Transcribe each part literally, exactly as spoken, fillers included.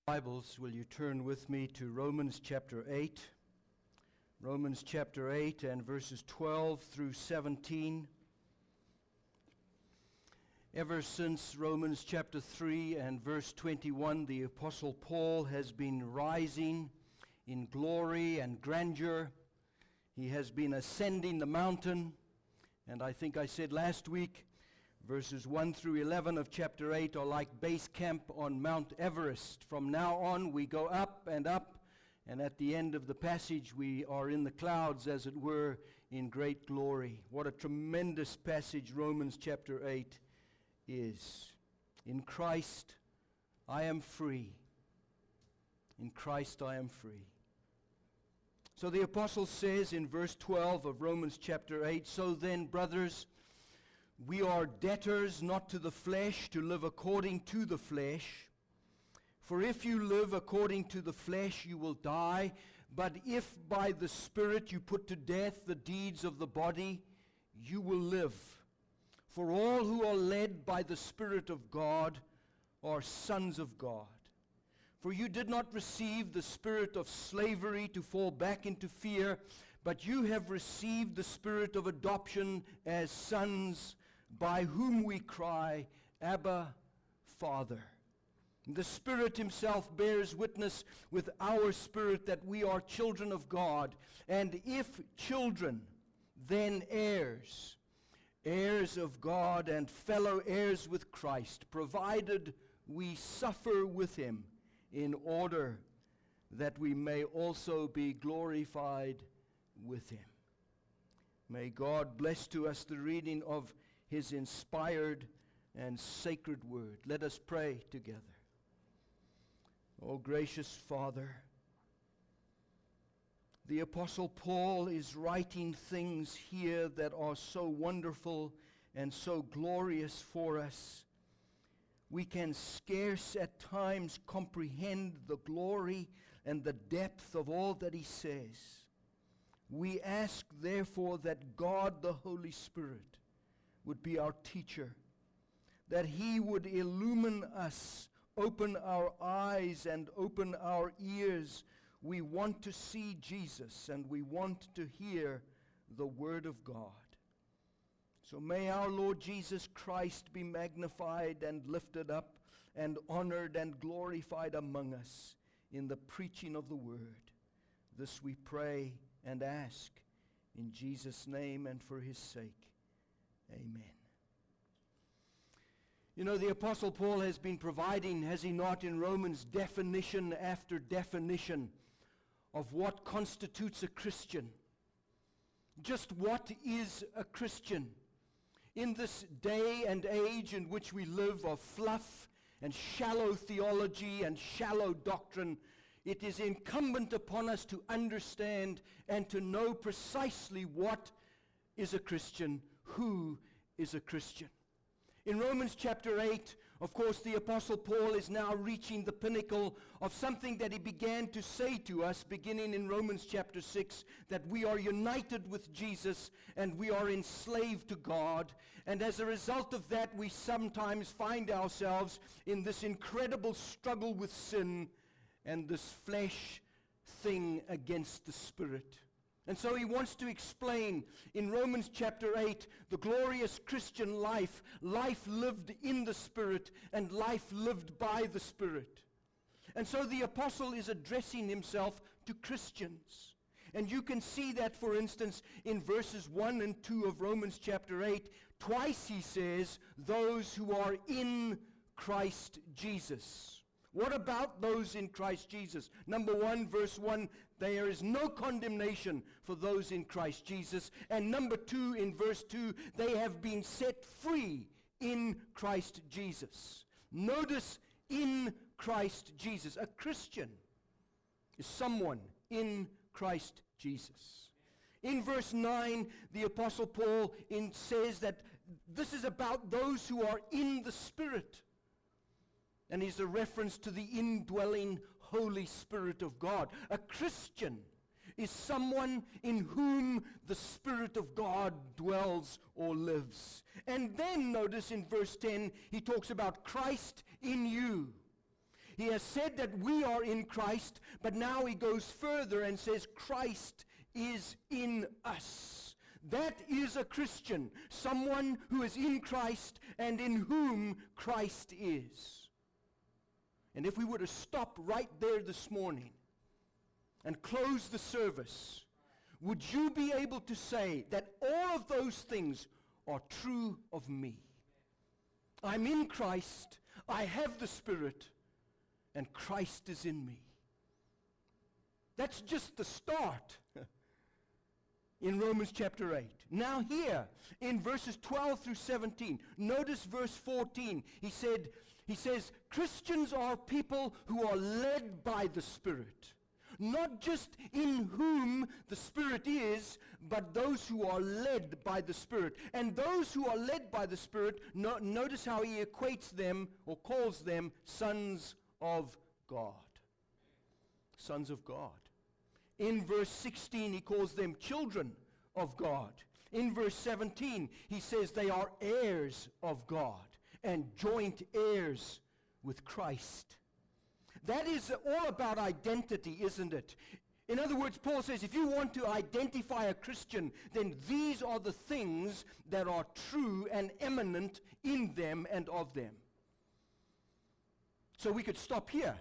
Bibles, will you turn with me to Romans chapter eight? Romans chapter eight and verses twelve through seventeen. Ever since Romans chapter three and verse twenty-one, the Apostle Paul has been rising in glory and grandeur. He has been ascending the mountain, and I think I said last week, verses one through eleven of chapter eight are like base camp on Mount Everest. From now on, we go up and up, and at the end of the passage, we are in the clouds, as it were, in great glory. What a tremendous passage Romans chapter eight is. In Christ, I am free. In Christ, I am free. So the apostle says in verse twelve of Romans chapter eight, "So then, brothers, we are debtors not to the flesh to live according to the flesh. For if you live according to the flesh, you will die. But if by the Spirit you put to death the deeds of the body, you will live. For all who are led by the Spirit of God are sons of God. For you did not receive the spirit of slavery to fall back into fear, but you have received the spirit of adoption as sons, by whom we cry, Abba, Father. The Spirit himself bears witness with our spirit that we are children of God, and if children, then heirs, heirs of God and fellow heirs with Christ, provided we suffer with him, in order that we may also be glorified with him." May God bless to us the reading of his inspired and sacred word. Let us pray together. O gracious Father, the Apostle Paul is writing things here that are so wonderful and so glorious for us. We can scarce at times comprehend the glory and the depth of all that he says. We ask, therefore, that God the Holy Spirit would be our teacher, that he would illumine us, open our eyes and open our ears. We want to see Jesus, and we want to hear the Word of God. So may our Lord Jesus Christ be magnified and lifted up and honored and glorified among us in the preaching of the Word. This we pray and ask in Jesus' name and for his sake. Amen. You know, the Apostle Paul has been providing, has he not, in Romans, definition after definition of what constitutes a Christian. Just what is a Christian? In this day and age in which we live of fluff and shallow theology and shallow doctrine, it is incumbent upon us to understand and to know precisely what is a Christian, who is a Christian. In Romans chapter eight, of course, the Apostle Paul is now reaching the pinnacle of something that he began to say to us beginning in Romans chapter six, that we are united with Jesus and we are enslaved to God. And as a result of that, we sometimes find ourselves in this incredible struggle with sin and this flesh thing against the Spirit. And so he wants to explain in Romans chapter eight the glorious Christian life, life lived in the Spirit and life lived by the Spirit. And so the apostle is addressing himself to Christians. And you can see that, for instance, in verses one and two of Romans chapter eight. Twice he says, those who are in Christ Jesus. What about those in Christ Jesus? Number one, verse one, there is no condemnation for those in Christ Jesus. And number two, in verse two, they have been set free in Christ Jesus. Notice, in Christ Jesus. A Christian is someone in Christ Jesus. In verse nine, the Apostle Paul in says that this is about those who are in the Spirit. And is a reference to the indwelling Holy Spirit of God. A Christian is someone in whom the Spirit of God dwells or lives. And then notice in verse ten, he talks about Christ in you. He has said that we are in Christ, but now he goes further and says Christ is in us. That is a Christian, someone who is in Christ and in whom Christ is. And if we were to stop right there this morning and close the service, would you be able to say that all of those things are true of me? I'm in Christ, I have the Spirit, and Christ is in me. That's just the start in Romans chapter eight. Now here, in verses twelve through seventeen, notice verse fourteen. He said, he says, Christians are people who are led by the Spirit. Not just in whom the Spirit is, but those who are led by the Spirit. And those who are led by the Spirit, no, notice how he equates them or calls them sons of God. Sons of God. In verse sixteen, he calls them children of God. In verse seventeen, he says they are heirs of God and joint heirs with Christ. That is all about identity, isn't it? In other words, Paul says, if you want to identify a Christian, then these are the things that are true and eminent in them and of them. So we could stop here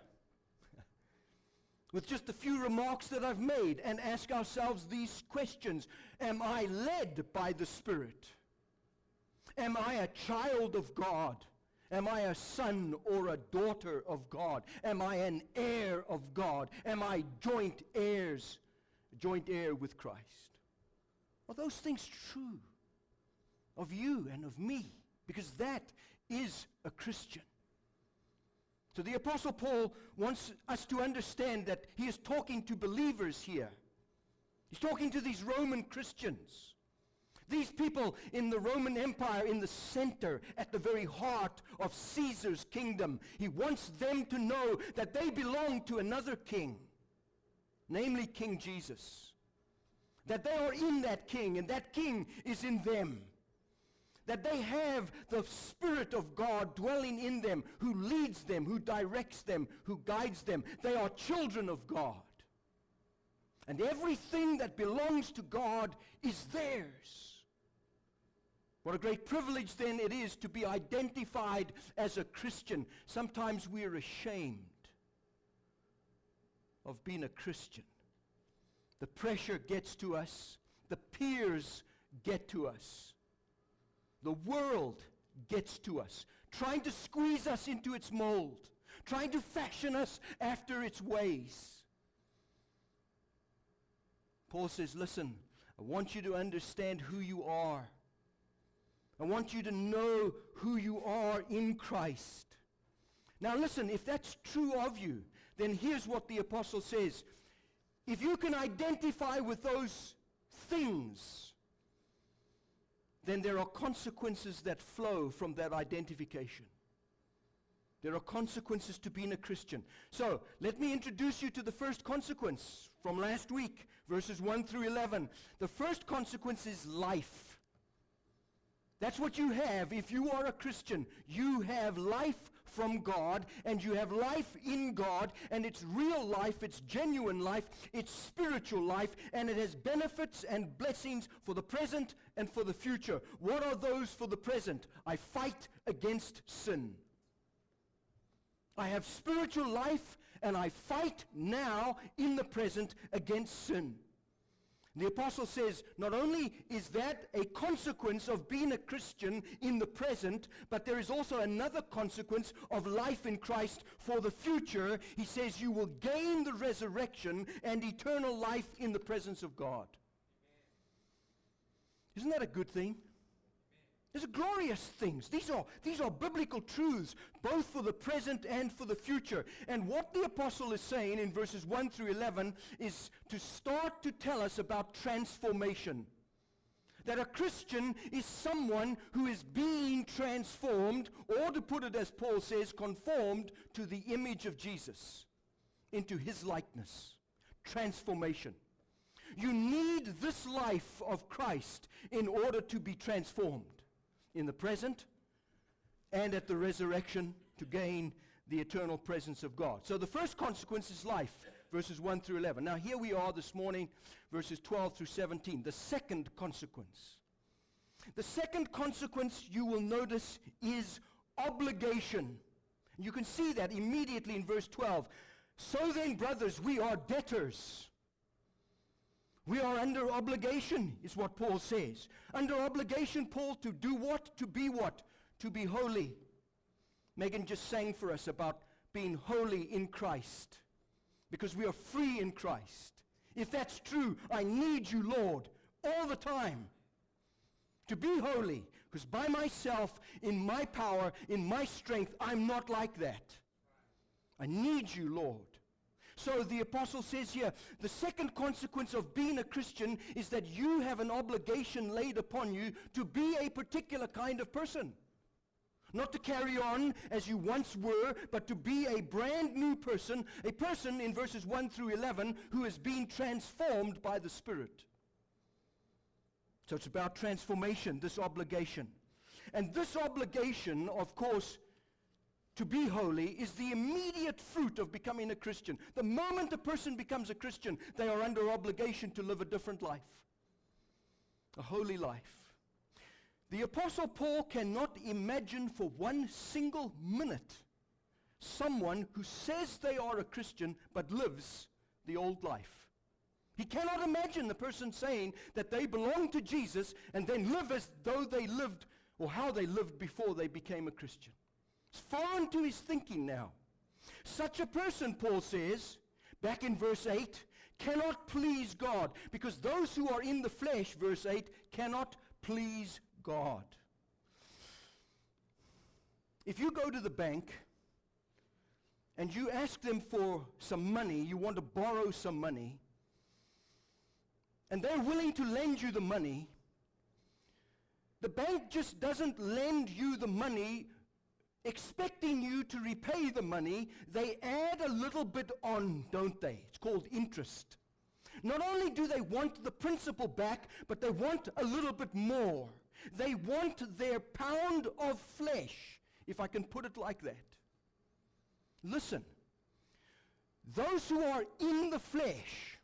with just a few remarks that I've made and ask ourselves these questions. Am I led by the Spirit? Am I a child of God? Am I a son or a daughter of God? Am I an heir of God? Am I joint heirs, joint heir with Christ? Are those things true of you and of me? Because that is a Christian. So the Apostle Paul wants us to understand that he is talking to believers here. He's talking to these Roman Christians. These people in the Roman Empire, in the center, at the very heart of Caesar's kingdom. He wants them to know that they belong to another king, namely King Jesus. That they are in that king, and that king is in them. That they have the Spirit of God dwelling in them, who leads them, who directs them, who guides them. They are children of God. And everything that belongs to God is theirs. What a great privilege then it is to be identified as a Christian. Sometimes we are ashamed of being a Christian. The pressure gets to us. The peers get to us. The world gets to us, trying to squeeze us into its mold, trying to fashion us after its ways. Paul says, listen, I want you to understand who you are. I want you to know who you are in Christ. Now listen, if that's true of you, then here's what the apostle says. If you can identify with those things, then there are consequences that flow from that identification. There are consequences to being a Christian. So, let me introduce you to the first consequence from last week, verses one through eleven. The first consequence is life. That's what you have if you are a Christian. You have life from God, and you have life in God, and it's real life, it's genuine life, it's spiritual life, and it has benefits and blessings for the present and for the future. What are those for the present? I fight against sin. I have spiritual life, and I fight now in the present against sin. The apostle says, not only is that a consequence of being a Christian in the present, but there is also another consequence of life in Christ for the future. He says you will gain the resurrection and eternal life in the presence of God. Isn't that a good thing? These are glorious things. These are, these are biblical truths, both for the present and for the future. And what the apostle is saying in verses one through eleven is to start to tell us about transformation. That a Christian is someone who is being transformed, or to put it as Paul says, conformed to the image of Jesus, into his likeness. Transformation. You need this life of Christ in order to be transformed in the present and at the resurrection to gain the eternal presence of God. So the first consequence is life, verses one through eleven. Now here we are this morning, verses twelve through seventeen. The second consequence. The second consequence you will notice is obligation. You can see that immediately in verse twelve. So then, brothers, we are debtors. We are under obligation, is what Paul says. Under obligation, Paul, to do what? To be what? To be holy. Megan just sang for us about being holy in Christ, because we are free in Christ. If that's true, I need you, Lord, all the time to be holy, because by myself, in my power, in my strength, I'm not like that. I need you, Lord. So the apostle says here, the second consequence of being a Christian is that you have an obligation laid upon you to be a particular kind of person. Not to carry on as you once were, but to be a brand new person, a person in verses one through eleven who is being transformed by the Spirit. So it's about transformation, this obligation. And this obligation, of course, to be holy is the immediate fruit of becoming a Christian. The moment a person becomes a Christian, they are under obligation to live a different life, a holy life. The Apostle Paul cannot imagine for one single minute someone who says they are a Christian but lives the old life. He cannot imagine the person saying that they belong to Jesus and then live as though they lived or how they lived before they became a Christian. It's foreign to his thinking now. Such a person, Paul says, back in verse eight, cannot please God, because those who are in the flesh, verse eight, cannot please God. If you go to the bank and you ask them for some money, you want to borrow some money, and they're willing to lend you the money, the bank just doesn't lend you the money expecting you to repay the money. They add a little bit on, don't they? It's called interest. Not only do they want the principal back, but they want a little bit more. They want their pound of flesh, if I can put it like that. Listen, those who are in the flesh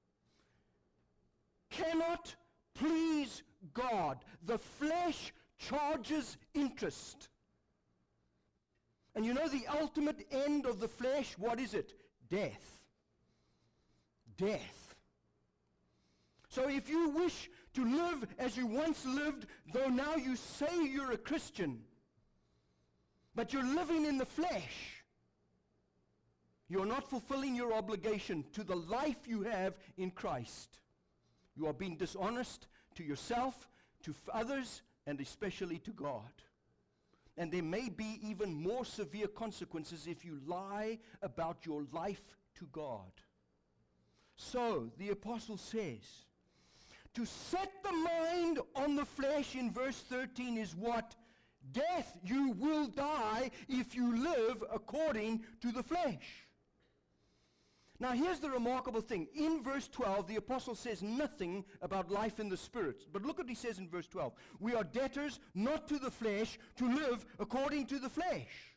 cannot please God. The flesh charges interest. And you know the ultimate end of the flesh, what is it? Death. Death. So if you wish to live as you once lived, though now you say you're a Christian, but you're living in the flesh, you're not fulfilling your obligation to the life you have in Christ. You are being dishonest to yourself, to others, and especially to God. And there may be even more severe consequences if you lie about your life to God. So, the apostle says, to set the mind on the flesh in verse thirteen is what? Death. You will die if you live according to the flesh. Now here's the remarkable thing. In verse twelve, the apostle says nothing about life in the Spirit. But look what he says in verse twelve. We are debtors not to the flesh to live according to the flesh.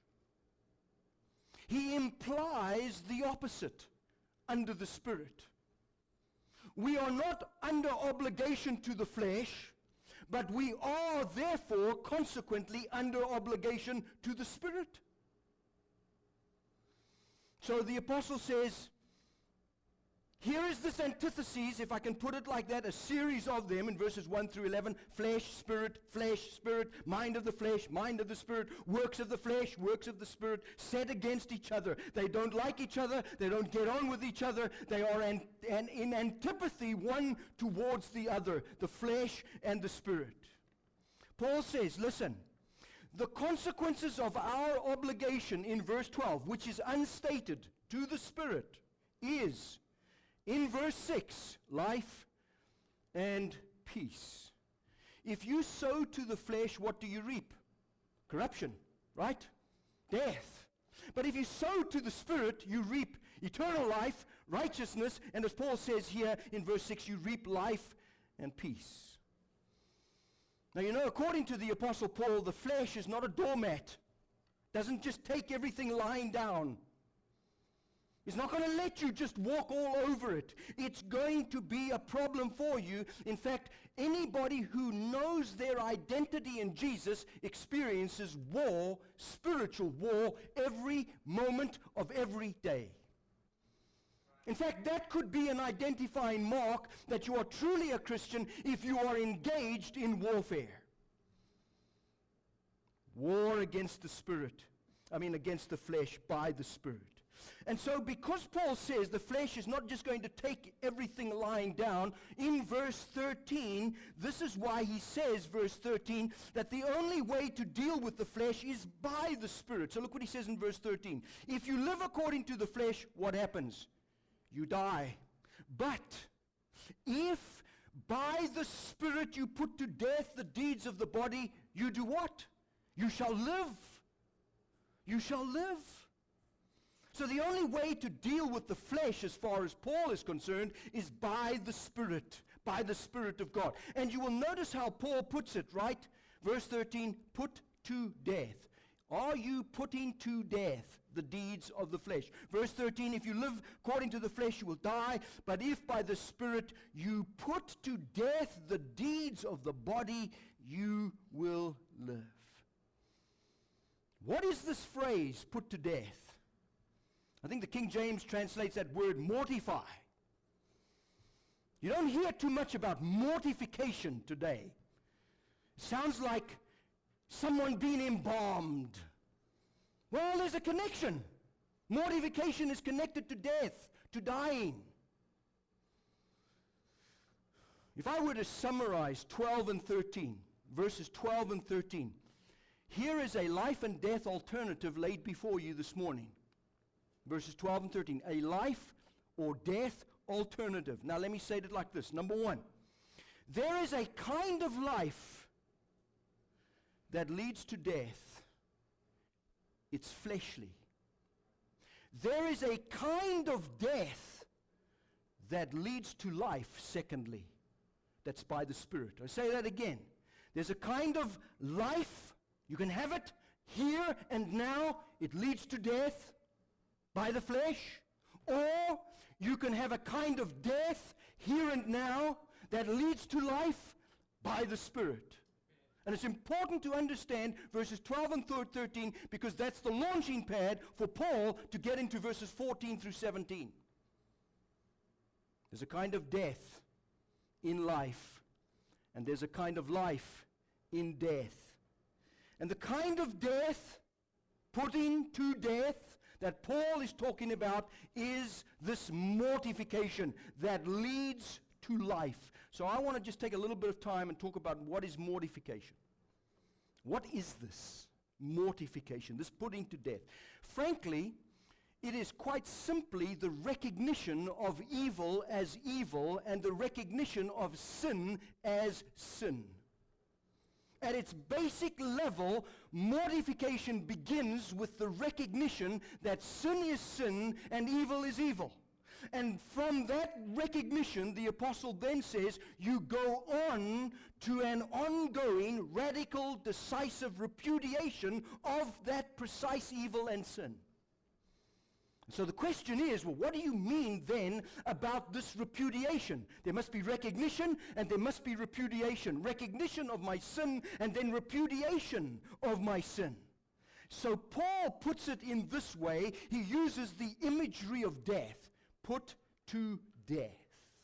He implies the opposite, under the Spirit. We are not under obligation to the flesh, but we are therefore consequently under obligation to the Spirit. So the apostle says, here is this antithesis, if I can put it like that, a series of them in verses one through eleven. Flesh, spirit, flesh, spirit, mind of the flesh, mind of the spirit, works of the flesh, works of the spirit, set against each other. They don't like each other. They don't get on with each other. They are an, an, in antipathy one towards the other, the flesh and the spirit. Paul says, listen, the consequences of our obligation in verse twelve, which is unstated to the spirit, is in verse six, life and peace. If you sow to the flesh, what do you reap? Corruption, right? Death. But if you sow to the Spirit, you reap eternal life, righteousness, and as Paul says here in verse six, you reap life and peace. Now you know, according to the Apostle Paul, the flesh is not a doormat. Doesn't just take everything lying down. It's not going to let you just walk all over it. It's going to be a problem for you. In fact, anybody who knows their identity in Jesus experiences war, spiritual war, every moment of every day. In fact, that could be an identifying mark that you are truly a Christian if you are engaged in warfare. War against the Spirit. I mean, against the flesh by the Spirit. And so because Paul says the flesh is not just going to take everything lying down, in verse thirteen, this is why he says, verse thirteen, that the only way to deal with the flesh is by the Spirit. So look what he says in verse thirteen. If you live according to the flesh, what happens? You die. But if by the Spirit you put to death the deeds of the body, you do what? You shall live. You shall live. So the only way to deal with the flesh as far as Paul is concerned is by the Spirit, by the Spirit of God. And you will notice how Paul puts it, right? Verse thirteen, put to death. Are you putting to death the deeds of the flesh? Verse thirteen, if you live according to the flesh, you will die. But if by the Spirit you put to death the deeds of the body, you will live. What is this phrase, put to death? I think the King James translates that word mortify. You don't hear too much about mortification today. It sounds like someone being embalmed. Well, there's a connection. Mortification is connected to death, to dying. If I were to summarize twelve and thirteen, verses twelve and thirteen, here is a life and death alternative laid before you this morning. Verses twelve and thirteen, a life or death alternative. Now let me say it like this. Number one, there is a kind of life that leads to death. It's fleshly. There is a kind of death that leads to life, secondly. That's by the Spirit. I say that again. There's a kind of life, you can have it here and now, it leads to death by the flesh, or you can have a kind of death here and now that leads to life by the Spirit. And it's important to understand verses twelve and thirteen because that's the launching pad for Paul to get into verses fourteen through seventeen. There's a kind of death in life, and there's a kind of life in death. And the kind of death, putting to death, that Paul is talking about is this mortification that leads to life. So I want to just take a little bit of time and talk about what is mortification. What is this mortification, this putting to death? Frankly, it is quite simply the recognition of evil as evil and the recognition of sin as sin. At its basic level, mortification begins with the recognition that sin is sin and evil is evil. And from that recognition, the apostle then says, you go on to an ongoing, radical, decisive repudiation of that precise evil and sin. So the question is, well, what do you mean then about this repudiation? There must be recognition and there must be repudiation. Recognition of my sin and then repudiation of my sin. So Paul puts it in this way. He uses the imagery of death. Put to death.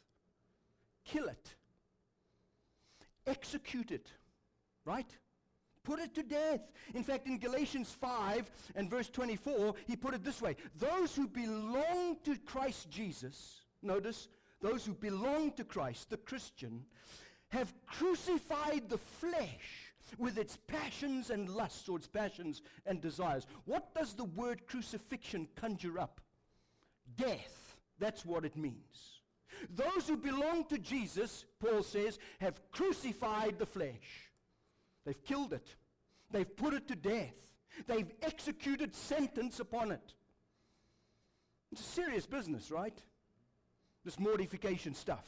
Kill it. Execute it. Right? Put it to death. In fact, in Galatians five and verse twenty-four, he put it this way. Those who belong to Christ Jesus, notice, those who belong to Christ, the Christian, have crucified the flesh with its passions and lusts, or its passions and desires. What does the word crucifixion conjure up? Death. That's what it means. Those who belong to Jesus, Paul says, have crucified the flesh. They've killed it. They've put it to death. They've executed sentence upon it. It's a serious business, right? This mortification stuff.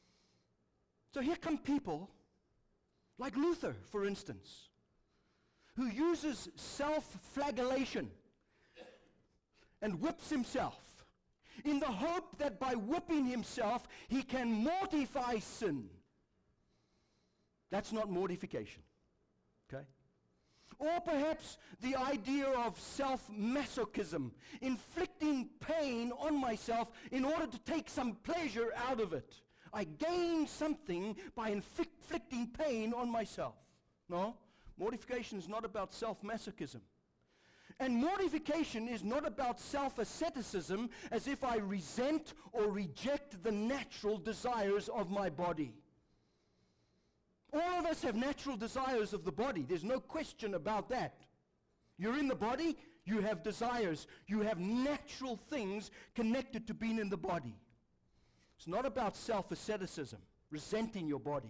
So here come people, like Luther, for instance, who uses self-flagellation and whips himself in the hope that by whipping himself he can mortify sin. That's not mortification. Okay? Or perhaps the idea of self-masochism, inflicting pain on myself in order to take some pleasure out of it. I gain something by inflict, inflicting pain on myself. No, mortification is not about self-masochism. And mortification is not about self-asceticism, as if I resent or reject the natural desires of my body. All of us have natural desires of the body. There's no question about that. You're in the body, you have desires. You have natural things connected to being in the body. It's not about self-asceticism, resenting your body.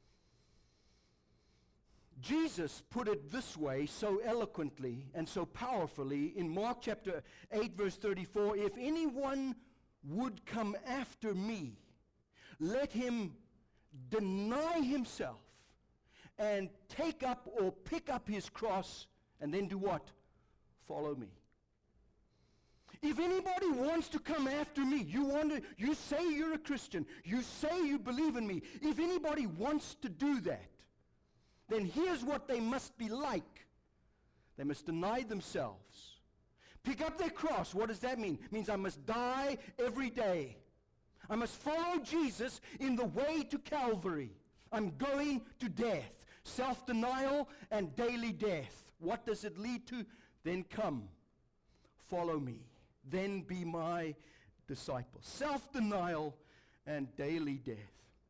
Jesus put it this way so eloquently and so powerfully in Mark chapter eight verse thirty-four, if anyone would come after me, let him deny himself and take up or pick up his cross and then do what? Follow me. If anybody wants to come after me, you want to, you say you're a Christian, you say you believe in me, if anybody wants to do that, then here's what they must be like. They must deny themselves. Pick up their cross. What does that mean? It means I must die every day. I must follow Jesus in the way to Calvary. I'm going to death. Self-denial and daily death. What does it lead to? Then come, follow me. Then be my disciple. Self-denial and daily death.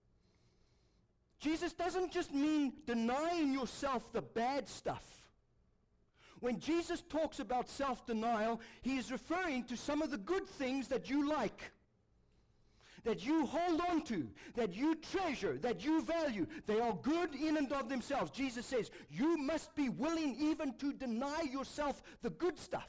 Jesus doesn't just mean denying yourself the bad stuff. When Jesus talks about self-denial, he is referring to some of the good things that you like, that you hold on to, that you treasure, that you value. They are good in and of themselves. Jesus says, you must be willing even to deny yourself the good stuff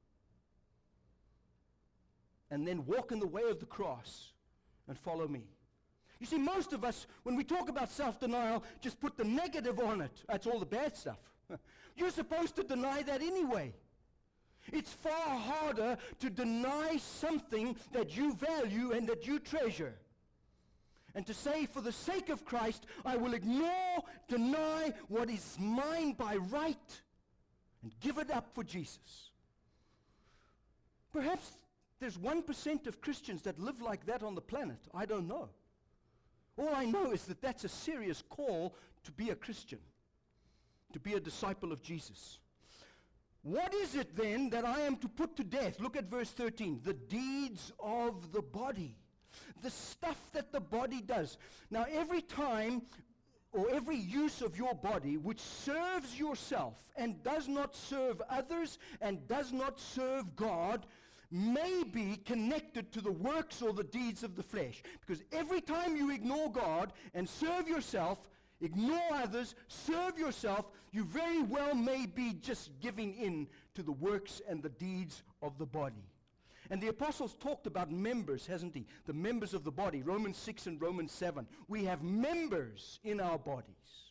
and then walk in the way of the cross and follow me. You see, most of us, when we talk about self-denial, just put the negative on it. That's all the bad stuff. You're supposed to deny that anyway. It's far harder to deny something that you value and that you treasure. And to say, for the sake of Christ, I will ignore, deny what is mine by right and give it up for Jesus. Perhaps there's one percent of Christians that live like that on the planet. I don't know. All I know is that that's a serious call to be a Christian, to be a disciple of Jesus. What is it then that I am to put to death? Look at verse thirteen. The deeds of the body. The stuff that the body does. Now every time or every use of your body which serves yourself and does not serve others and does not serve God may be connected to the works or the deeds of the flesh. Because every time you ignore God and serve yourself, ignore others, serve yourself, you very well may be just giving in to the works and the deeds of the body. And the apostles talked about members, hasn't he? The members of the body, Romans six and Romans seven. We have members in our bodies.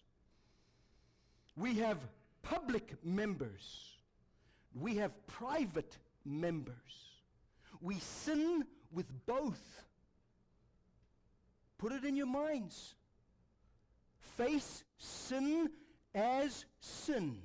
We have public members. We have private members. We sin with both. Put it in your minds. Face sin as sin.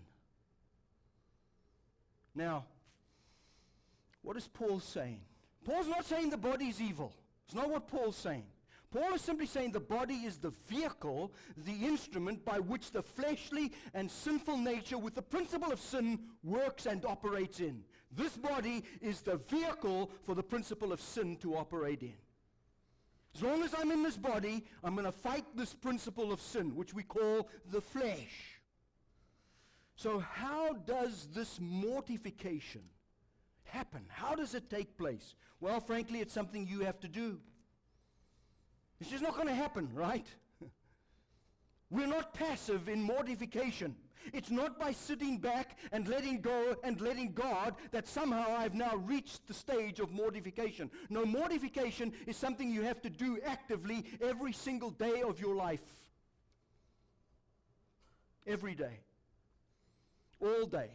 Now, what is Paul saying? Paul's not saying the body is evil. It's not what Paul's saying. Paul is simply saying the body is the vehicle, the instrument by which the fleshly and sinful nature with the principle of sin works and operates in. This body is the vehicle for the principle of sin to operate in. As long as I'm in this body, I'm going to fight this principle of sin, which we call the flesh. So how does this mortification happen? How does it take place? Well, frankly, it's something you have to do. It's just not going to happen, right? We're not passive in mortification. It's not by sitting back and letting go and letting God that somehow I've now reached the stage of mortification. No, mortification is something you have to do actively every single day of your life. Every day. all day.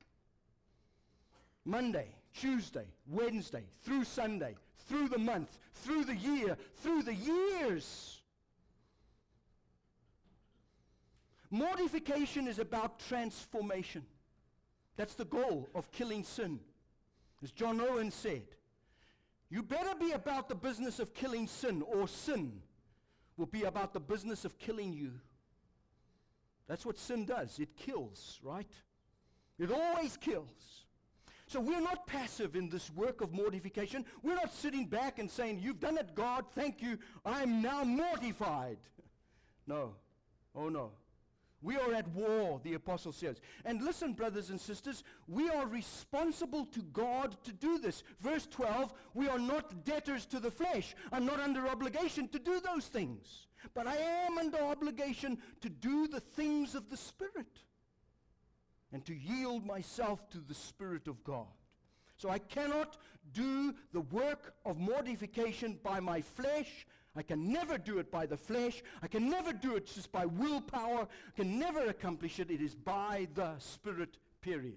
Monday, Tuesday, Wednesday, through Sunday, through the month, through the year, through the years. Mortification is about transformation. That's the goal of killing sin. As John Owen said, you better be about the business of killing sin, or sin will be about the business of killing you. That's what sin does. It kills, right? It always kills. So we're not passive in this work of mortification. We're not sitting back and saying, you've done it, God, thank you, I'm now mortified. No. Oh, no. We are at war, the apostle says. And listen, brothers and sisters, we are responsible to God to do this. Verse twelve, we are not debtors to the flesh. I'm not under obligation to do those things. But I am under obligation to do the things of the Spirit and to yield myself to the Spirit of God. So I cannot do the work of mortification by my flesh. I can never do it by the flesh. I can never do it just by willpower. I can never accomplish it. It is by the Spirit, period.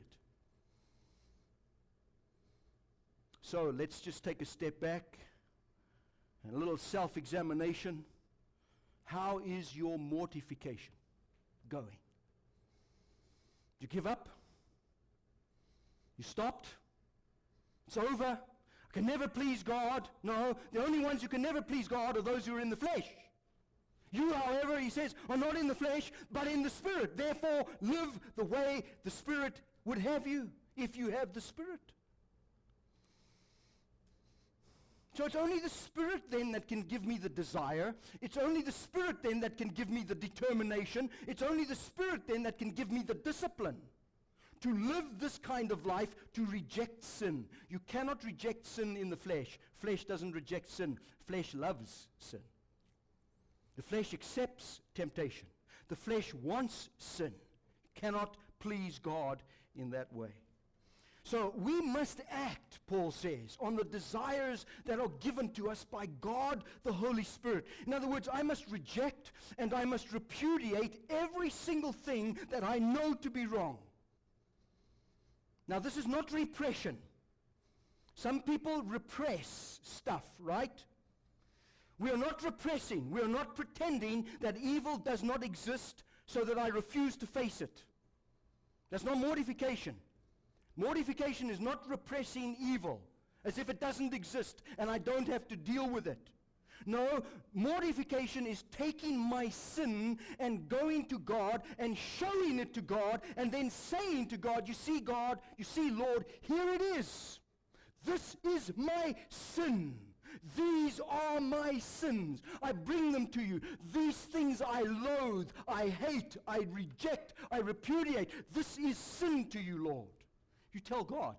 So let's just take a step back and a little self-examination. How is your mortification going? Did you give up? You stopped? It's over? I can never please God. No, the only ones who can never please God are those who are in the flesh. You, however, he says, are not in the flesh, but in the Spirit. Therefore, live the way the Spirit would have you, if you have the Spirit. So it's only the Spirit then that can give me the desire. It's only the Spirit then that can give me the determination. It's only the Spirit then that can give me the discipline to live this kind of life, to reject sin. You cannot reject sin in the flesh. Flesh doesn't reject sin. Flesh loves sin. The flesh accepts temptation. The flesh wants sin. You cannot please God in that way. So we must act, Paul says, on the desires that are given to us by God the Holy Spirit. In other words, I must reject and I must repudiate every single thing that I know to be wrong. Now, this is not repression. Some people repress stuff, right? We are not repressing. We are not pretending that evil does not exist so that I refuse to face it. That's not mortification. Mortification is not repressing evil as if it doesn't exist and I don't have to deal with it. No, mortification is taking my sin and going to God and showing it to God and then saying to God, you see God, you see Lord, here it is. This is my sin. These are my sins. I bring them to you. These things I loathe, I hate, I reject, I repudiate. This is sin to you, Lord. You tell God.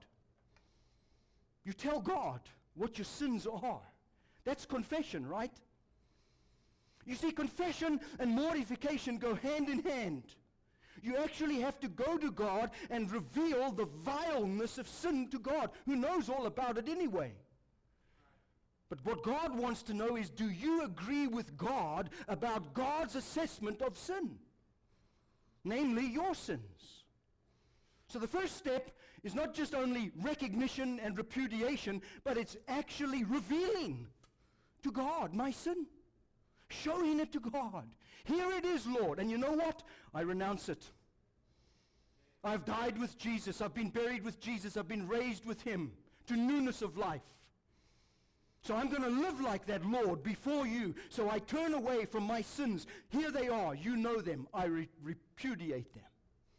You tell God what your sins are. That's confession, right? You see, confession and mortification go hand in hand. You actually have to go to God and reveal the vileness of sin to God, who knows all about it anyway. But what God wants to know is, do you agree with God about God's assessment of sin? Namely, your sins. So the first step is not just only recognition and repudiation, but it's actually revealing to God my sin. Showing it to God. Here it is, Lord. And you know what? I renounce it. I've died with Jesus. I've been buried with Jesus. I've been raised with him to newness of life. So I'm going to live like that, Lord, before you. So I turn away from my sins. Here they are. You know them. I re- repudiate them.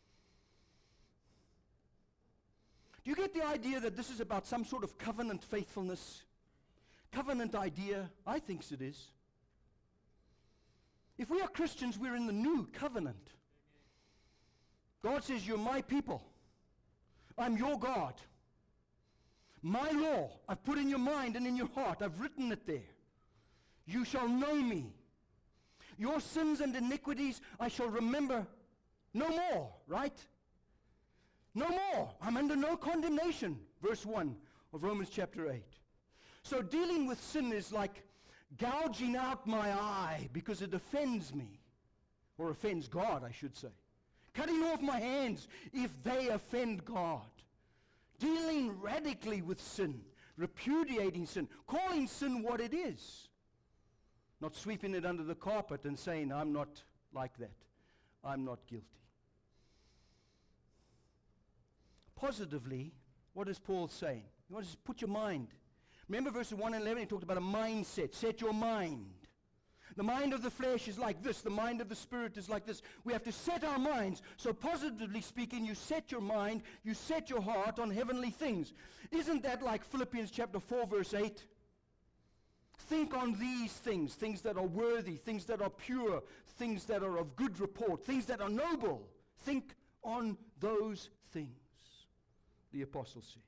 Do you get the idea that this is about some sort of covenant faithfulness? Covenant idea? I think it is. If we are Christians, we're in the new covenant. God says, you're my people. I'm your God. My law, I've put in your mind and in your heart. I've written it there. You shall know me. Your sins and iniquities I shall remember no more, right? No more. I'm under no condemnation. Verse one of Romans chapter eight. So dealing with sin is like gouging out my eye because it offends me. Or offends God, I should say. cutting off my hands if they offend God, dealing radically with sin, repudiating sin, calling sin what it is, not sweeping it under the carpet and saying, I'm not like that, I'm not guilty. Positively, what is Paul saying? You want to just put your mind. Remember verses one and eleven, he talked about a mindset. Set your mind. The mind of the flesh is like this. The mind of the spirit is like this. We have to set our minds. So positively speaking, you set your mind, you set your heart on heavenly things. Isn't that like Philippians chapter four, verse eight? Think on these things, things that are worthy, things that are pure, things that are of good report, things that are noble. Think on those things, the apostle says.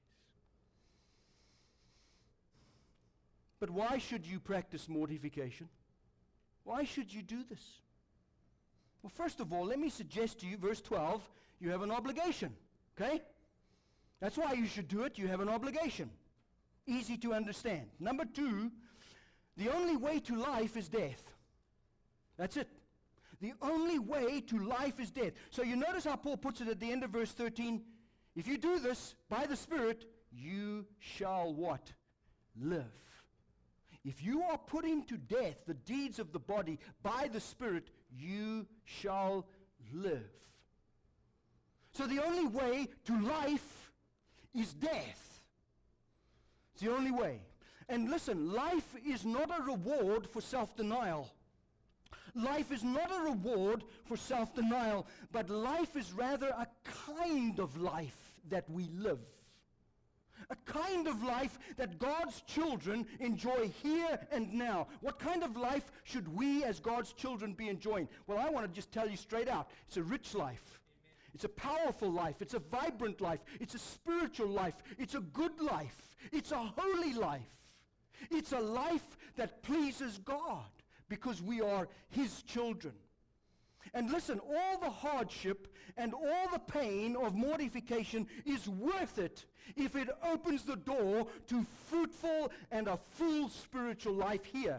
But why should you practice mortification? Why should you do this? Well, first of all, let me suggest to you, verse twelve, you have an obligation, okay? That's why you should do it. You have an obligation. Easy to understand. Number two, the only way to life is death. That's it. The only way to life is death. So you notice how Paul puts it at the end of verse thirteen. If you do this by the Spirit, you shall what? Live. If you are putting to death the deeds of the body by the Spirit, you shall live. So the only way to life is death. It's the only way. And listen, life is not a reward for self-denial. Life is not a reward for self-denial, but life is rather a kind of life that we live. A kind of life that God's children enjoy here and now. What kind of life should we as God's children be enjoying? Well, I want to just tell you straight out. It's a rich life. It's a powerful life. It's a vibrant life. It's a spiritual life. It's a good life. It's a holy life. It's a life that pleases God because we are His children. And listen, all the hardship and all the pain of mortification is worth it if it opens the door to fruitful and a full spiritual life here.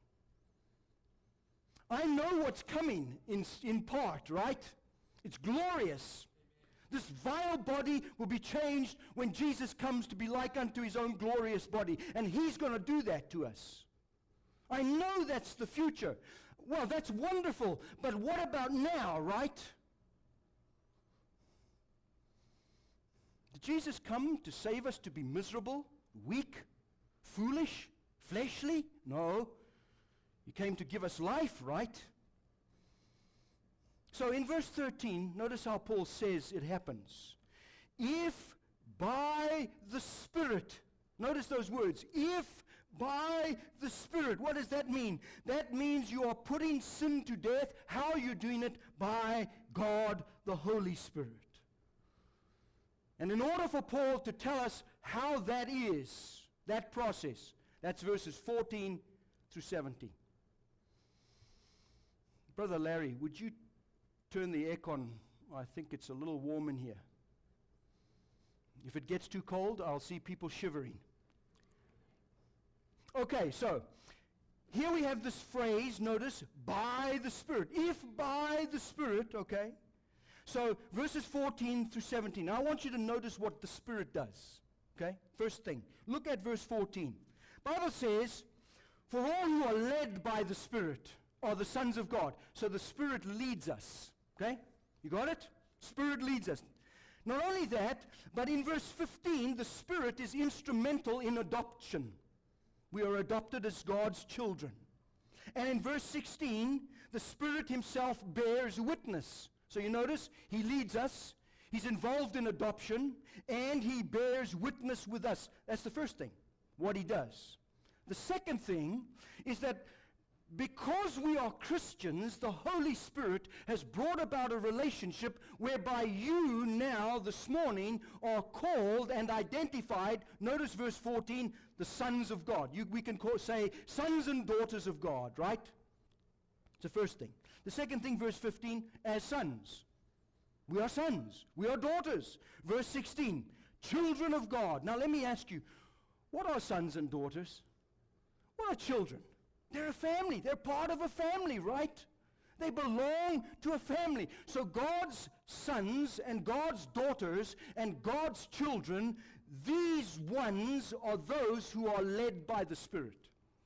I know what's coming in, in part, right? It's glorious. This vile body will be changed when Jesus comes to be like unto His own glorious body. And He's going to do that to us. I know that's the future. Well, that's wonderful, but what about now, right? Did Jesus come to save us to be miserable, weak, foolish, fleshly? No. He came to give us life, right? So in verse thirteen, notice how Paul says it happens. If by the Spirit, notice those words, if by the Spirit. What does that mean? That means you are putting sin to death. How are you doing it? By God the Holy Spirit. And in order for Paul to tell us how that is, that process, that's verses fourteen through seventeen. Brother Larry, would you turn the aircon? I think it's a little warm in here. If it gets too cold, I'll see people shivering. Okay, so here we have this phrase, notice, by the Spirit. If by the Spirit, okay. So verses fourteen through seventeen. Now I want you to notice what the Spirit does. Okay, first thing. Look at verse fourteen. Bible says, for all who are led by the Spirit are the sons of God. So the Spirit leads us. Okay, you got it? Spirit leads us. Not only that, but in verse fifteen, the Spirit is instrumental in adoption. We are adopted as God's children. And in verse sixteen, the Spirit Himself bears witness. So you notice, He leads us, He's involved in adoption, and He bears witness with us. That's the first thing, what He does. The second thing is that because we are Christians, the Holy Spirit has brought about a relationship whereby you now, this morning, are called and identified, notice verse fourteen, the sons of God. You, we can call, say sons and daughters of God, right? It's the first thing. The second thing, verse fifteen, as sons. We are sons. We are daughters. Verse sixteen, children of God. Now let me ask you, what are sons and daughters? What are children? They're a family. They're part of a family, right? They belong to a family. So God's sons and God's daughters and God's children, these ones are those who are led by the Spirit.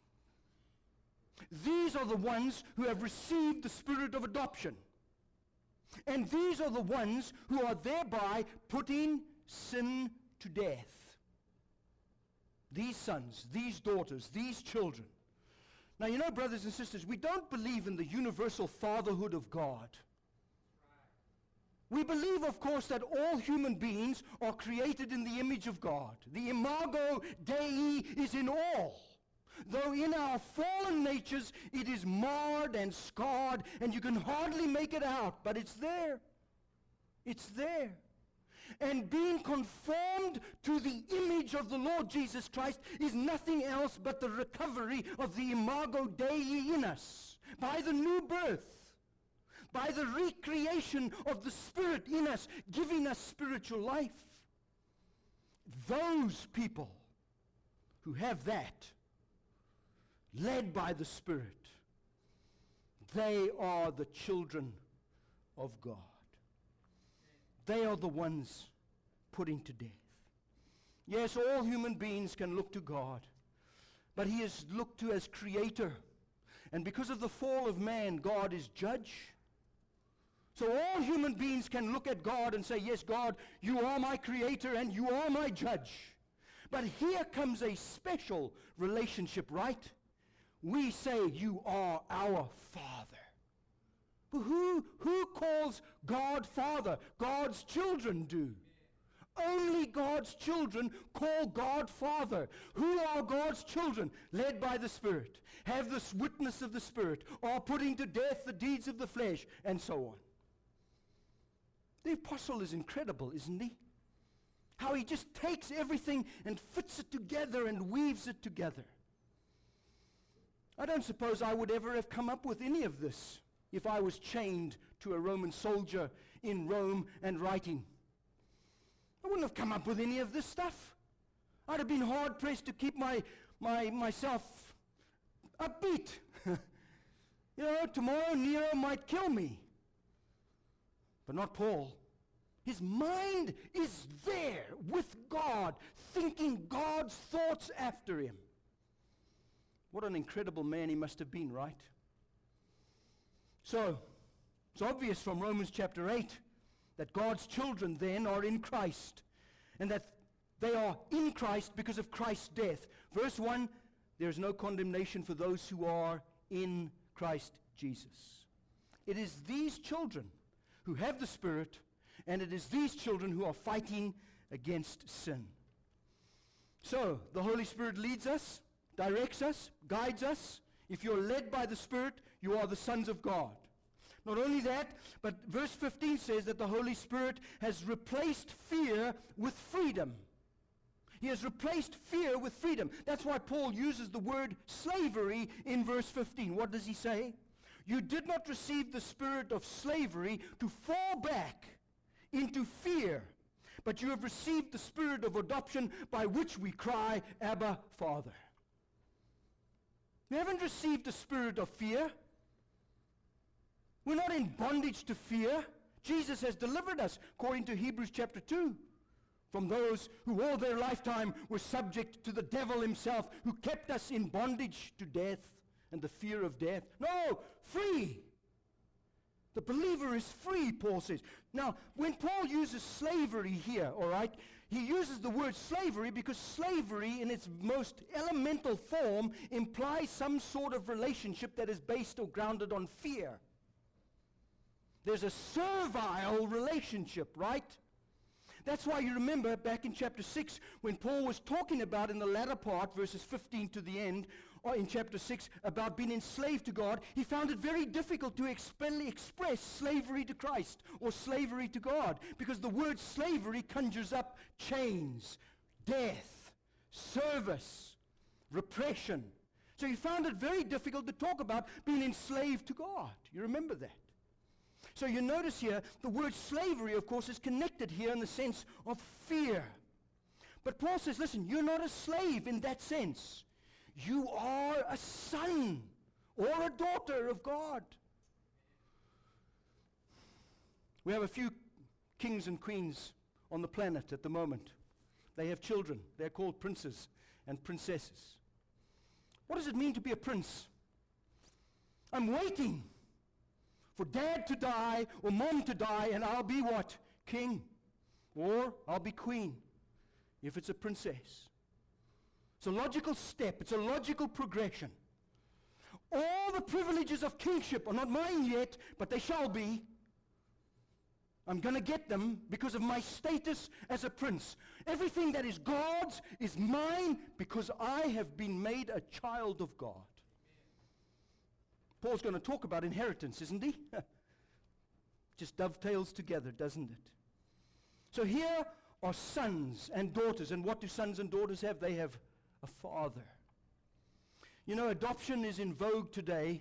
These are the ones who have received the spirit of adoption. And these are the ones who are thereby putting sin to death. These sons, these daughters, these children. Now, you know, brothers and sisters, we don't believe in the universal fatherhood of God. We believe, of course, that all human beings are created in the image of God. The imago Dei is in all. Though in our fallen natures it is marred and scarred, and you can hardly make it out, but it's there. It's there. And being conformed to the image of the Lord Jesus Christ is nothing else but the recovery of the imago Dei in us, by the new birth, by the recreation of the Spirit in us, giving us spiritual life. Those people who have that, led by the Spirit, they are the children of God. They are the ones putting to death. Yes, all human beings can look to God, but he is looked to as creator. And because of the fall of man, God is judge. So all human beings can look at God and say, yes, God, you are my creator and you are my judge. But here comes a special relationship, right? We say, you are our Father. But who, who calls God Father? God's children do. Only God's children call God Father. Who are God's children? Led by the Spirit, have this witness of the Spirit, are putting to death the deeds of the flesh, and so on. The apostle is incredible, isn't he? How he just takes everything and fits it together and weaves it together. I don't suppose I would ever have come up with any of this if I was chained to a Roman soldier in Rome and writing. I wouldn't have come up with any of this stuff. I'd have been hard-pressed to keep my, my, myself upbeat. You know, tomorrow Nero might kill me. But not Paul. His mind is there with God, thinking God's thoughts after him. What an incredible man he must have been, right? So, it's obvious from Romans chapter eight that God's children then are in Christ, and that they are in Christ because of Christ's death. Verse one, there is no condemnation for those who are in Christ Jesus. It is these children who have the Spirit, and it is these children who are fighting against sin. So, the Holy Spirit leads us, directs us, guides us. If you're led by the Spirit, you are the sons of God. Not only that, but verse fifteen says that the Holy Spirit has replaced fear with freedom. He has replaced fear with freedom. That's why Paul uses the word slavery in verse fifteen. What does he say? You did not receive the spirit of slavery to fall back into fear, but you have received the spirit of adoption by which we cry, Abba, Father. We haven't received the spirit of fear. We're not in bondage to fear. Jesus has delivered us, according to Hebrews chapter two, from those who all their lifetime were subject to the devil himself, who kept us in bondage to death and the fear of death. No, free. The believer is free, Paul says. Now, when Paul uses slavery here, all right, he uses the word slavery because slavery in its most elemental form implies some sort of relationship that is based or grounded on fear. There's a servile relationship, right? That's why you remember back in chapter six when Paul was talking about in the latter part, verses fifteen to the end, or in chapter six, about being enslaved to God, he found it very difficult to exp- express slavery to Christ or slavery to God, because the word slavery conjures up chains, death, service, repression. So he found it very difficult to talk about being enslaved to God. You remember that? So you notice here, the word slavery, of course, is connected here in the sense of fear. But Paul says, listen, you're not a slave in that sense. You are a son or a daughter of God. We have a few kings and queens on the planet at the moment. They have children. They're called princes and princesses. What does it mean to be a prince? I'm waiting for dad to die or mom to die, and I'll be what? King. Or I'll be queen, if it's a princess. It's a logical step. It's a logical progression. All the privileges of kingship are not mine yet, but they shall be. I'm going to get them because of my status as a prince. Everything that is God's is mine because I have been made a child of God. Paul's going to talk about inheritance, isn't he? Just dovetails together, doesn't it? So here are sons and daughters. And what do sons and daughters have? They have a father. You know, adoption is in vogue today.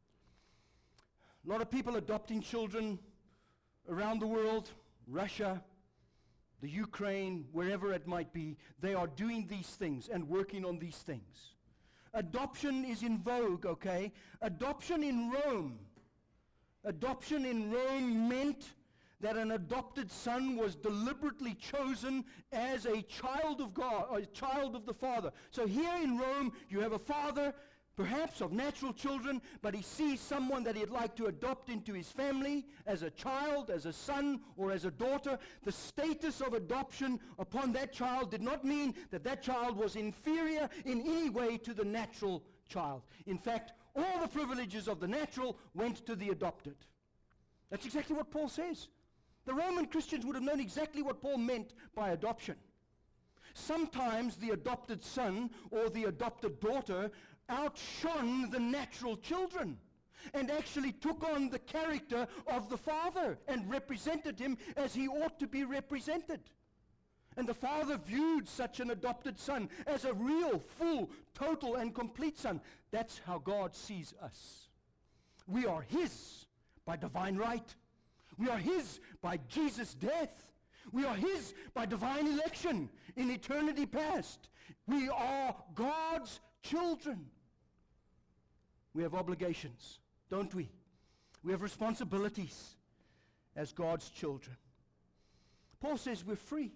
A lot of people adopting children around the world, Russia, the Ukraine, wherever it might be. They are doing these things and working on these things. Adoption is in vogue, okay? Adoption in Rome. Adoption in Rome meant that an adopted son was deliberately chosen as a child of God, a child of the Father. So here in Rome, you have a father, perhaps of natural children, but he sees someone that he'd like to adopt into his family as a child, as a son, or as a daughter. The status of adoption upon that child did not mean that that child was inferior in any way to the natural child. In fact, all the privileges of the natural went to the adopted. That's exactly what Paul says. The Roman Christians would have known exactly what Paul meant by adoption. Sometimes the adopted son or the adopted daughter outshone the natural children and actually took on the character of the father and represented him as he ought to be represented. And the father viewed such an adopted son as a real, full, total, and complete son. That's how God sees us. We are his by divine right. We are his by Jesus' death. We are his by divine election in eternity past. We are God's children. We have obligations, don't we? We have responsibilities as God's children. Paul says we're free.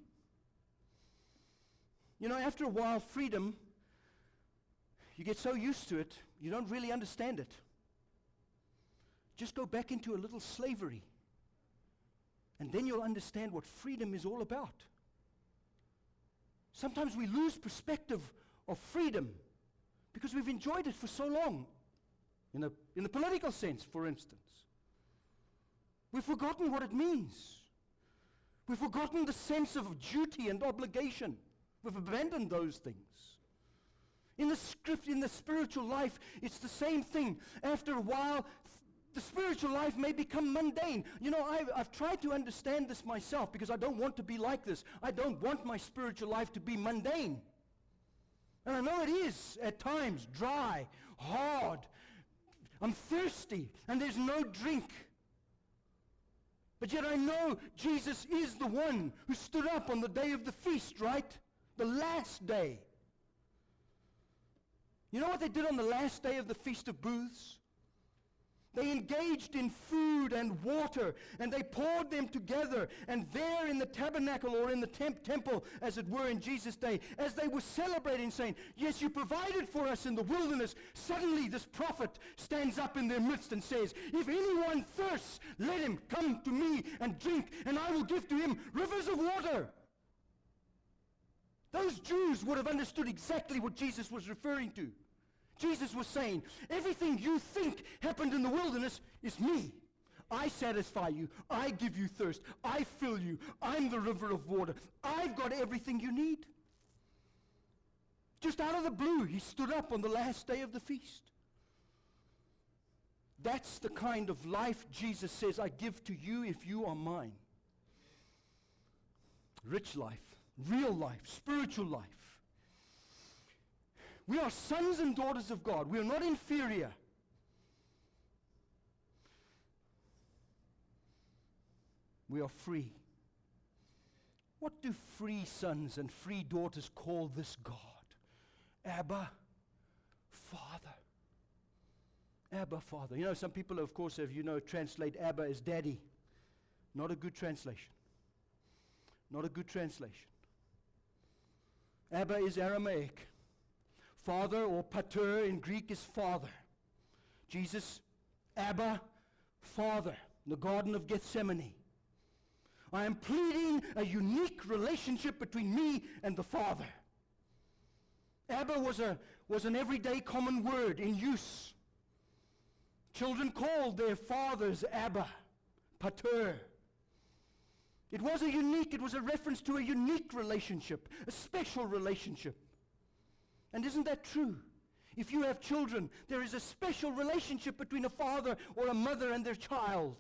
You know, after a while, freedom, you get so used to it, you don't really understand it. Just go back into a little slavery, and then you'll understand what freedom is all about. Sometimes we lose perspective of freedom because we've enjoyed it for so long. In, a, in the political sense, for instance. We've forgotten what it means. We've forgotten the sense of duty and obligation. We've abandoned those things. In the script, in the spiritual life, it's the same thing. After a while, the spiritual life may become mundane. You know, I've, I've tried to understand this myself because I don't want to be like this. I don't want my spiritual life to be mundane. And I know it is at times dry, hard. I'm thirsty, and there's no drink. But yet I know Jesus is the one who stood up on the day of the feast, right? The last day. You know what they did on the last day of the Feast of Booths? They engaged in food and water, and they poured them together. And there in the tabernacle, or in the temp- temple, as it were in Jesus' day, as they were celebrating, saying, yes, you provided for us in the wilderness, suddenly this prophet stands up in their midst and says, if anyone thirsts, let him come to me and drink, and I will give to him rivers of water. Those Jews would have understood exactly what Jesus was referring to. Jesus was saying, everything you think happened in the wilderness is me. I satisfy you. I give you thirst. I fill you. I'm the river of water. I've got everything you need. Just out of the blue, he stood up on the last day of the feast. That's the kind of life Jesus says, I give to you if you are mine. Rich life, real life, spiritual life. We are sons and daughters of God. We are not inferior. We are free. What do free sons and free daughters call this God? Abba, Father. Abba, Father. You know, some people, of course, if you know, translate Abba as daddy. Not a good translation. Not a good translation. Abba is Aramaic. Father, or pater in Greek, is father. Jesus, Abba, Father, in the Garden of Gethsemane. I am pleading a unique relationship between me and the Father. Abba was, a, was an everyday common word in use. Children called their fathers Abba, pater. It was a unique, it was a reference to a unique relationship, a special relationship. And isn't that true? If you have children, there is a special relationship between a father or a mother and their child.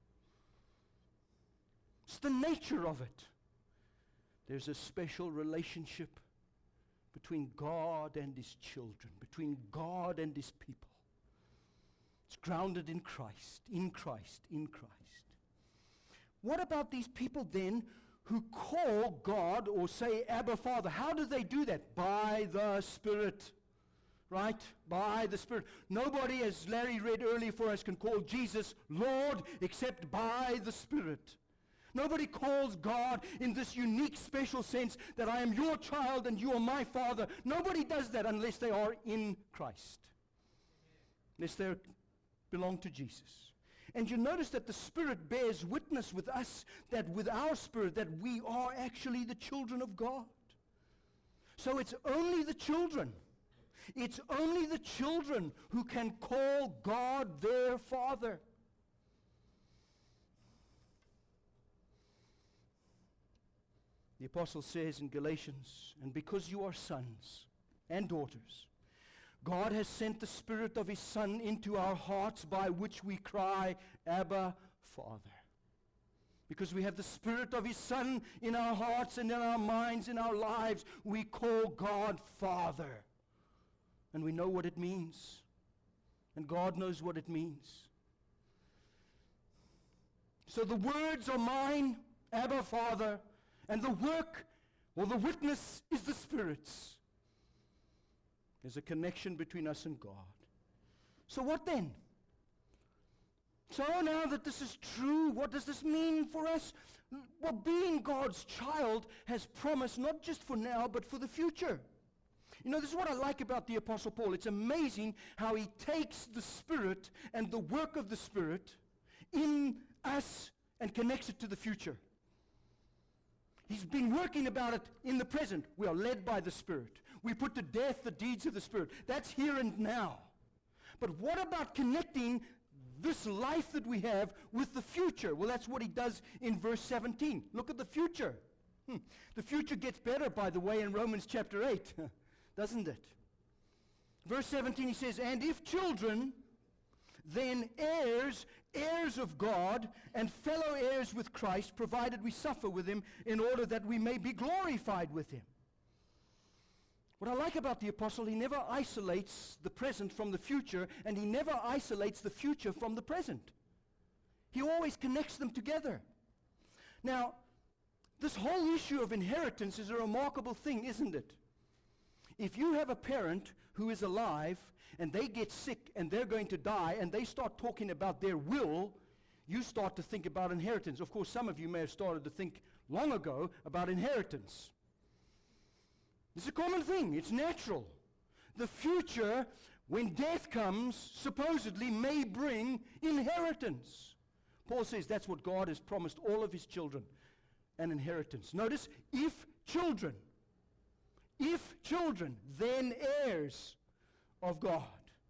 It's the nature of it. There's a special relationship between God and his children, between God and his people. It's grounded in Christ, in Christ, in Christ. What about these people then who call God or say Abba Father? How do they do that? By the Spirit. Right? By the Spirit. Nobody, as Larry read earlier for us, can call Jesus Lord except by the Spirit. Nobody calls God in this unique, special sense that I am your child and you are my father. Nobody does that unless they are in Christ. Unless they belong to Jesus. And you notice that the Spirit bears witness with us, that with our spirit, that we are actually the children of God. So it's only the children. It's only the children who can call God their Father. The apostle says in Galatians, and because you are sons and daughters, God has sent the Spirit of his Son into our hearts, by which we cry, Abba, Father. Because we have the Spirit of his Son in our hearts and in our minds, in our lives, we call God Father. And we know what it means. And God knows what it means. So the words are mine, Abba, Father, and the work or the witness is the Spirit's. There's a connection between us and God. So what then? So now that this is true, what does this mean for us? Well, being God's child has promise not just for now, but for the future. You know, this is what I like about the Apostle Paul. It's amazing how he takes the Spirit and the work of the Spirit in us and connects it to the future. He's been working about it in the present. We are led by the Spirit. We put to death the deeds of the Spirit. That's here and now. But what about connecting this life that we have with the future? Well, that's what he does in verse seventeen. Look at the future. Hmm. The future gets better, by the way, in Romans chapter eight, doesn't it? Verse seventeen, he says, and if children, then heirs, heirs of God, and fellow heirs with Christ, provided we suffer with him, in order that we may be glorified with him. What I like about the apostle, he never isolates the present from the future, and he never isolates the future from the present. He always connects them together. Now, this whole issue of inheritance is a remarkable thing, isn't it? If you have a parent who is alive, and they get sick, and they're going to die, and they start talking about their will, you start to think about inheritance. Of course, some of you may have started to think long ago about inheritance. It's a common thing. It's natural. The future, when death comes, supposedly may bring inheritance. Paul says that's what God has promised all of his children, an inheritance. Notice, if children, if children, then heirs of God.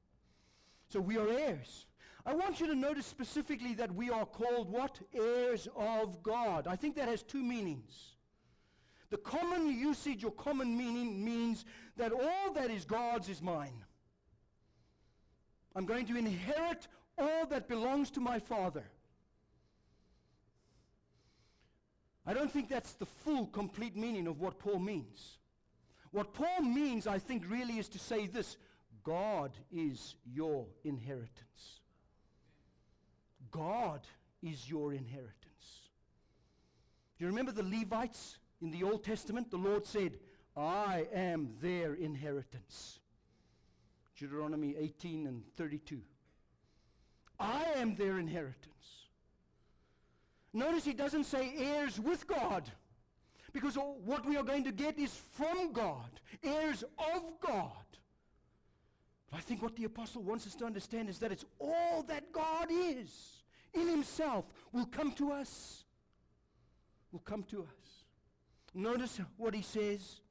So we are heirs. I want you to notice specifically that we are called what? Heirs of God. I think that has two meanings. The common usage or common meaning means that all that is God's is mine. I'm going to inherit all that belongs to my Father. I don't think that's the full, complete meaning of what Paul means. What Paul means, I think, really is to say this: God is your inheritance. God is your inheritance. Do you remember the Levites in the Old Testament? The Lord said, I am their inheritance. Deuteronomy eighteen and thirty-two. I am their inheritance. Notice he doesn't say heirs with God, because all, what we are going to get is from God, heirs of God. But I think what the apostle wants us to understand is that it's all that God is in himself will come to us. Will come to us. Notice what he says.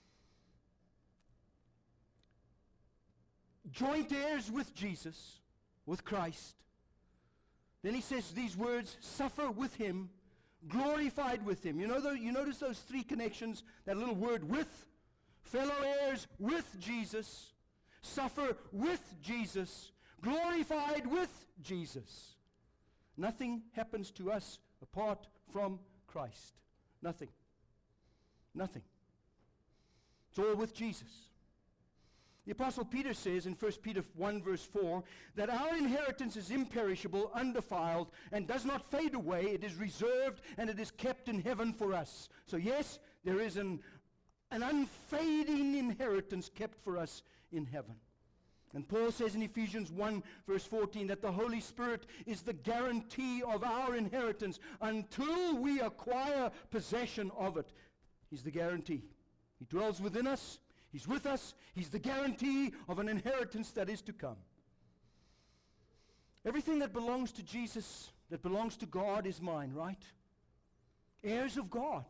Joint heirs with Jesus, with Christ. Then he says these words, suffer with him, glorified with him. You know, the, you notice those three connections, that little word with, fellow heirs with Jesus, suffer with Jesus, glorified with Jesus. Nothing happens to us apart from Christ. Nothing. Nothing. It's all with Jesus. The Apostle Peter says in First Peter one verse four that our inheritance is imperishable, undefiled, and does not fade away. It is reserved and it is kept in heaven for us. So yes, there is an, an unfading inheritance kept for us in heaven. And Paul says in Ephesians one verse fourteen that the Holy Spirit is the guarantee of our inheritance until we acquire possession of it. He's the guarantee. He dwells within us. He's with us. He's the guarantee of an inheritance that is to come. Everything that belongs to Jesus, that belongs to God, is mine, right? Heirs of God.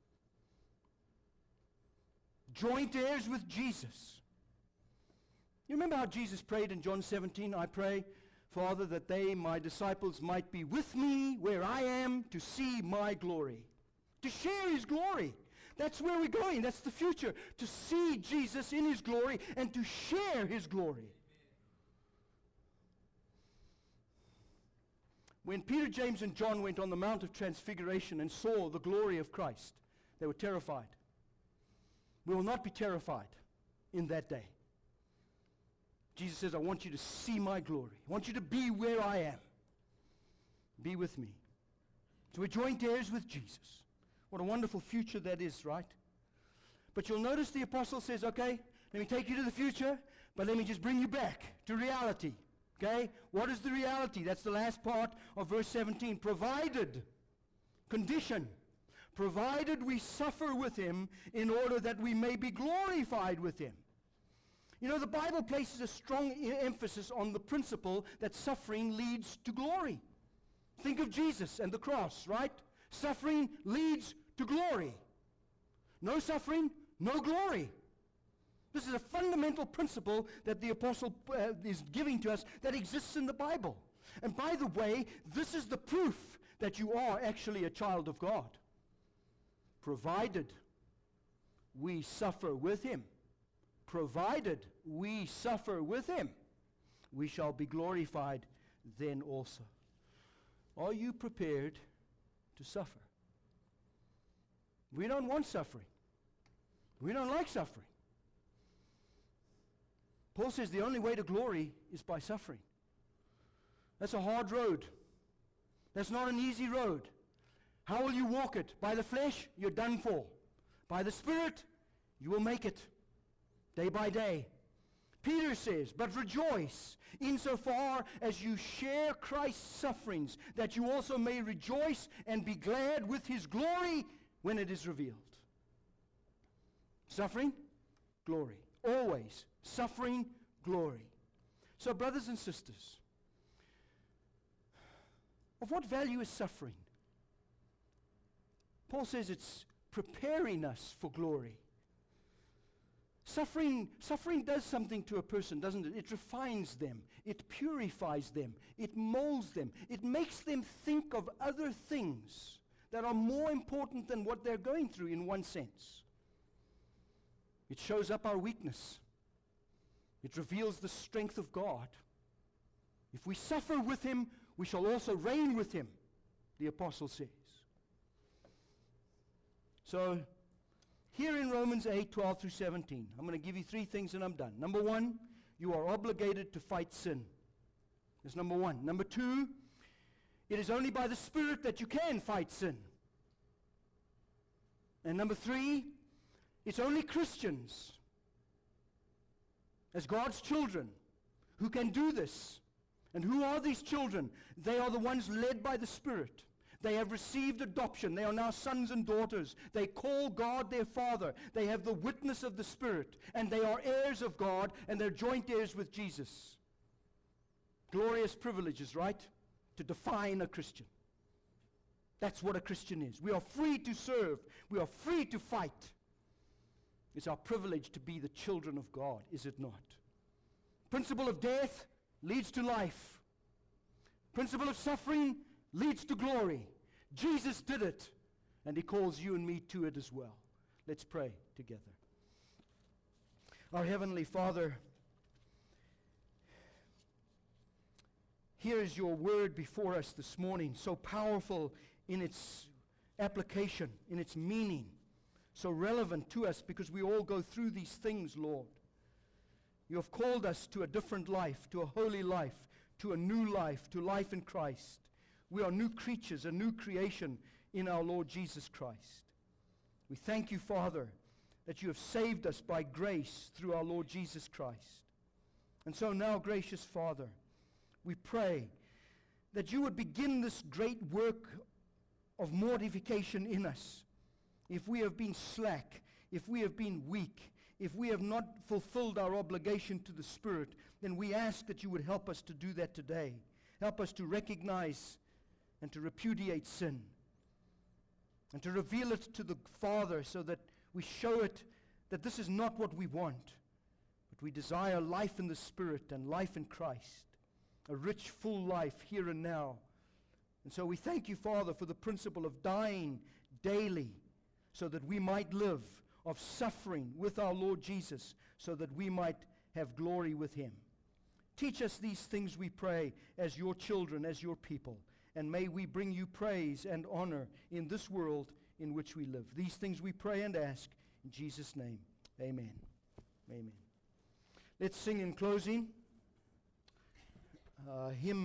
Joint heirs with Jesus. You remember how Jesus prayed in John seventeen? I pray, Father, that they, my disciples, might be with me where I am to see my glory. To share his glory. That's where we're going. That's the future. To see Jesus in his glory and to share his glory. When Peter, James, and John went on the Mount of Transfiguration and saw the glory of Christ, they were terrified. We will not be terrified in that day. Jesus says, I want you to see my glory. I want you to be where I am. Be with me. So we're joint heirs with Jesus. What a wonderful future that is, right? But you'll notice the apostle says, okay, let me take you to the future, but let me just bring you back to reality. Okay? What is the reality? That's the last part of verse seventeen. Provided, condition, provided we suffer with him in order that we may be glorified with him. You know, the Bible places a strong e- emphasis on the principle that suffering leads to glory. Think of Jesus and the cross, right? Suffering leads to glory. No suffering, no glory. This is a fundamental principle that the apostle uh, is giving to us that exists in the Bible. And by the way, this is the proof that you are actually a child of God. Provided we suffer with him. Provided we suffer with him, we shall be glorified then also. Are you prepared to suffer? We don't want suffering. We don't like suffering. Paul says the only way to glory is by suffering. That's a hard road. That's not an easy road. How will you walk it? By the flesh, you're done for. By the Spirit, you will make it day by day. Peter says, but rejoice insofar as you share Christ's sufferings, that you also may rejoice and be glad with his glory when it is revealed. Suffering, glory. Always. Suffering, glory. So, brothers and sisters, of what value is suffering? Paul says it's preparing us for glory. Suffering, suffering does something to a person, doesn't it? It refines them. It purifies them. It molds them. It makes them think of other things that are more important than what they're going through in one sense. It shows up our weakness. It reveals the strength of God. If we suffer with him, we shall also reign with him, the apostle says. So, here in Romans eight, twelve through seventeen, I'm going to give you three things and I'm done. Number one, you are obligated to fight sin. That's number one. Number two, it is only by the Spirit that you can fight sin. And number three, it's only Christians, as God's children, who can do this. And who are these children? They are the ones led by the Spirit. They have received adoption. They are now sons and daughters. They call God their Father. They have the witness of the Spirit, and they are heirs of God, and they're joint heirs with Jesus. Glorious privileges, right? To define a Christian. That's what a Christian is. We are free to serve. We are free to fight. It's our privilege to be the children of God, is it not? Principle of death leads to life. Principle of suffering leads to glory. Jesus did it, and he calls you and me to it as well. Let's pray together. Our Heavenly Father, here is your word before us this morning, so powerful in its application, in its meaning, so relevant to us because we all go through these things, Lord. You have called us to a different life, to a holy life, to a new life, to life in Christ. We are new creatures, a new creation in our Lord Jesus Christ. We thank you, Father, that you have saved us by grace through our Lord Jesus Christ. And so now, gracious Father, we pray that you would begin this great work of mortification in us. If we have been slack, if we have been weak, if we have not fulfilled our obligation to the Spirit, then we ask that you would help us to do that today. Help us to recognize and to repudiate sin and to reveal it to the Father so that we show it that this is not what we want, but we desire life in the Spirit and life in Christ, a rich, full life here and now. And so we thank you, Father, for the principle of dying daily so that we might live, of suffering with our Lord Jesus so that we might have glory with him. Teach us these things, we pray, as your children, as your people, and may we bring you praise and honor in this world in which we live. These things we pray and ask in Jesus' name. Amen. Amen. Let's sing in closing uh, hymn